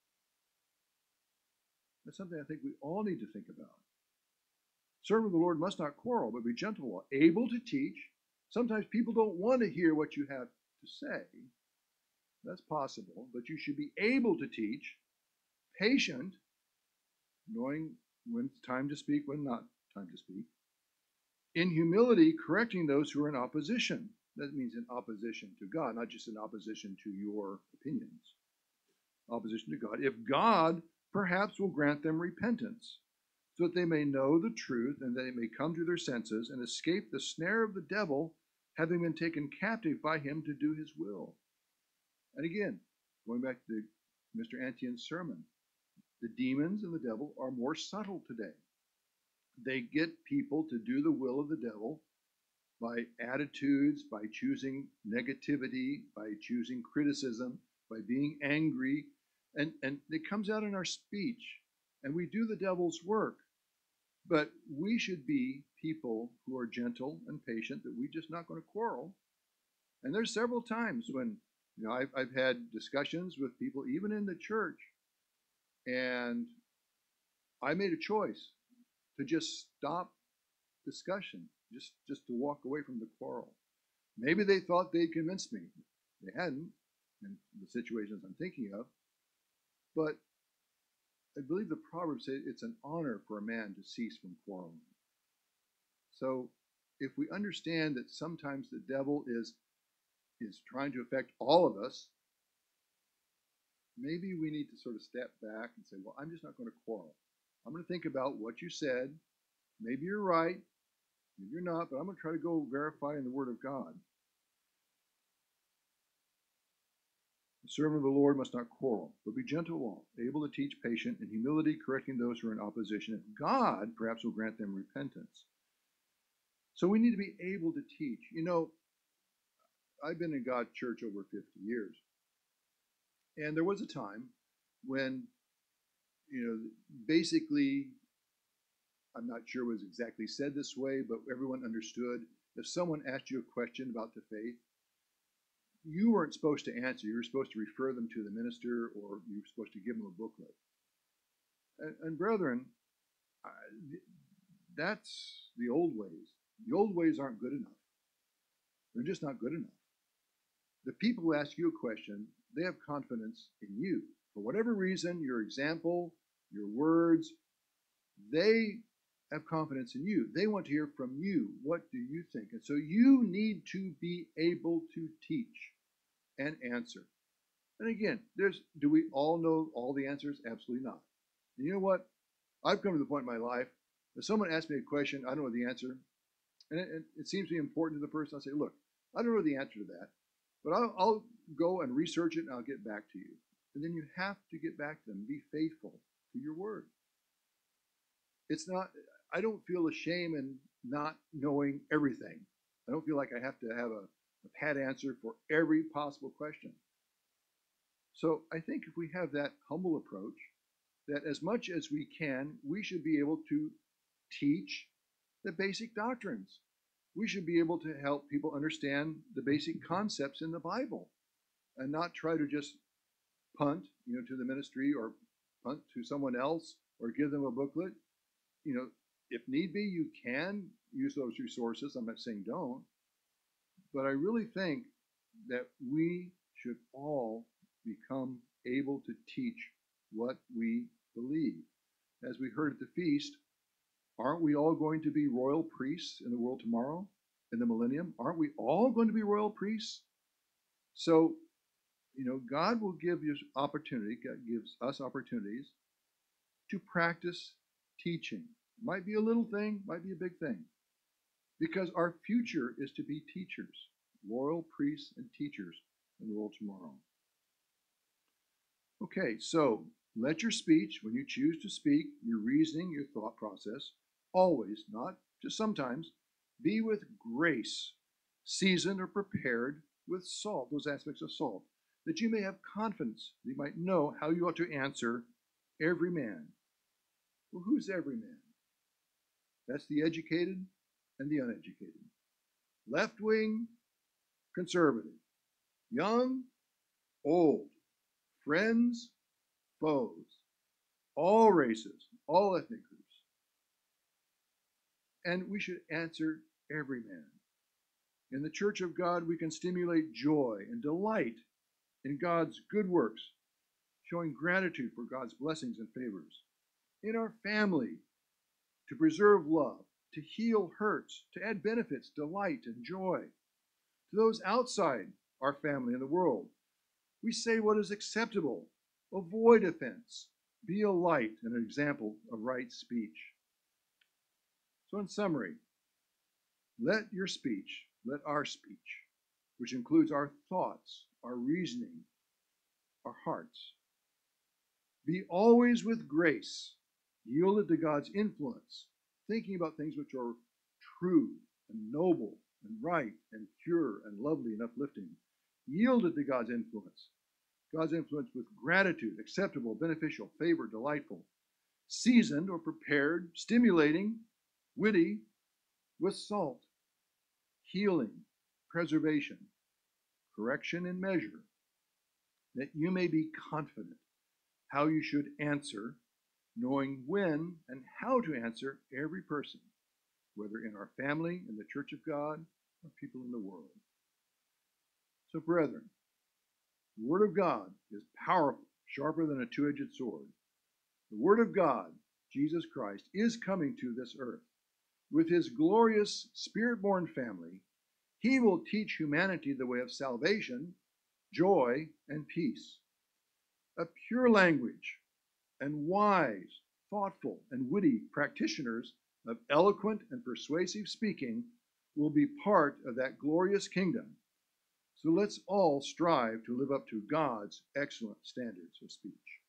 That's something I think we all need to think about. Servant of the Lord must not quarrel, but be gentle, able to teach. Sometimes people don't want to hear what you have to say. That's possible, but you should be able to teach, patient, knowing when it's time to speak, when not time to speak. In humility, correcting those who are in opposition. That means in opposition to God, not just in opposition to your opinions. Opposition to God. If God perhaps will grant them repentance, so that they may know the truth and that they may come to their senses and escape the snare of the devil, having been taken captive by him to do his will. And again, going back to Mister Antian's sermon, the demons and the devil are more subtle today. They get people to do the will of the devil by attitudes, by choosing negativity, by choosing criticism, by being angry, and, and it comes out in our speech, and we do the devil's work. But we should be people who are gentle and patient, that we're just not going to quarrel. And there's several times when, you know, I've, I've had discussions with people, even in the church, and I made a choice to just stop discussion, just just to walk away from the quarrel. Maybe they thought they'd convinced me. They hadn't, in the situations I'm thinking of. But I believe the Proverbs say it's an honor for a man to cease from quarreling. So if we understand that sometimes the devil is is trying to affect all of us, maybe we need to sort of step back and say, well, I'm just not going to quarrel. I'm going to think about what you said. Maybe you're right, maybe you're not, but I'm going to try to go verify in the Word of God. The servant of the Lord must not quarrel, but be gentle to all, able to teach, patient, in humility, correcting those who are in opposition. If God perhaps will grant them repentance. So we need to be able to teach. You know, I've been in God's church over fifty years. And there was a time when, you know, basically, I'm not sure it was exactly said this way, but everyone understood if someone asked you a question about the faith, you weren't supposed to answer. You were supposed to refer them to the minister, or you were supposed to give them a booklet. And, and brethren, I, that's the old ways. The old ways aren't good enough. They're just not good enough. The people who ask you a question, they have confidence in you. For whatever reason, your example, your words, they have confidence in you. They want to hear from you. What do you think? And so you need to be able to teach and answer. And again, there's do we all know all the answers? Absolutely not. And you know what? I've come to the point in my life, if someone asks me a question, I don't know the answer, and it, it seems to be important to the person, I'll say, look, I don't know the answer to that, but I'll, I'll go and research it and I'll get back to you. And then you have to get back to them. Be faithful to your word. It's not, I don't feel ashamed in not knowing everything. I don't feel like I have to have a, a pat answer for every possible question. So I think if we have that humble approach, that as much as we can, we should be able to teach the basic doctrines. We should be able to help people understand the basic concepts in the Bible and not try to just punt, you know, to the ministry or punt to someone else or give them a booklet. You know, if need be, you can use those resources. I'm not saying don't, but I really think that we should all become able to teach what we believe. As we heard at the feast, aren't we all going to be royal priests in the world tomorrow, in the millennium? Aren't we all going to be royal priests? So, you know, God will give you opportunity, God gives us opportunities to practice teaching. It might be a little thing, might be a big thing, because our future is to be teachers, royal priests and teachers in the world tomorrow. Okay, so let your speech, when you choose to speak, your reasoning, your thought process, always, not just sometimes, be with grace, seasoned or prepared with salt, those aspects of salt, that you may have confidence, that you might know how you ought to answer every man. Well, who's every man? That's the educated and the uneducated. Left wing, conservative. Young, old. Friends, foes. All races, all ethnic groups. And we should answer every man. In the Church of God, we can stimulate joy and delight in God's good works, showing gratitude for God's blessings and favors. In our family, to preserve love, to heal hurts, to add benefits, delight, and joy. To those outside our family and the world, we say what is acceptable, avoid offense, be a light and an example of right speech. So in summary, let your speech, let our speech, which includes our thoughts, our reasoning, our hearts, be always with grace, yielded to God's influence, thinking about things which are true and noble and right and pure and lovely and uplifting, yielded to God's influence, God's influence with gratitude, acceptable, beneficial, favor, delightful, seasoned or prepared, stimulating, witty, with salt, healing, preservation, correction, and measure, that you may be confident how you should answer, knowing when and how to answer every person, whether in our family, in the church of God, or people in the world. So, brethren, the Word of God is powerful, sharper than a two-edged sword. The Word of God, Jesus Christ, is coming to this earth. With his glorious Spirit-born family, he will teach humanity the way of salvation, joy, and peace. A pure language and wise, thoughtful, and witty practitioners of eloquent and persuasive speaking will be part of that glorious kingdom. So let's all strive to live up to God's excellent standards of speech.